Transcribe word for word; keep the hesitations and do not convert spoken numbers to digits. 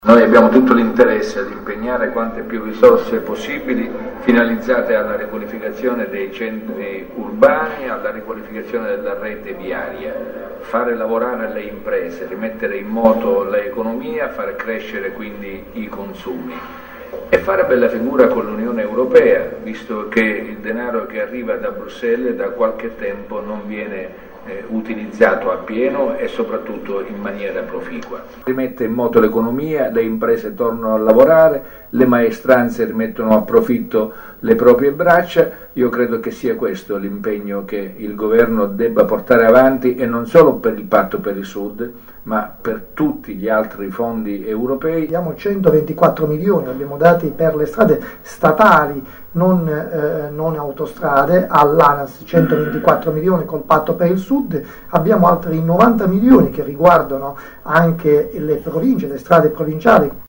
Noi abbiamo tutto l'interesse ad impegnare quante più risorse possibili finalizzate alla riqualificazione dei centri urbani, alla riqualificazione della rete viaria, fare lavorare le imprese, rimettere in moto l'economia, far crescere quindi i consumi e fare bella figura con l'Unione Europea, visto che il denaro che arriva da Bruxelles da qualche tempo non viene Eh, utilizzato appieno e soprattutto in maniera proficua. Rimette in moto l'economia, le imprese tornano a lavorare, le maestranze rimettono a profitto le proprie braccia. Io credo che sia questo l'impegno che il governo debba portare avanti, e non solo per il Patto per il Sud, ma per tutti gli altri fondi europei. Abbiamo centoventiquattro milioni, abbiamo dati per le strade statali, non, eh, non autostrade, all'ANAS centoventiquattro milioni col Patto per il Sud, abbiamo altri novanta milioni che riguardano anche le province, le strade provinciali.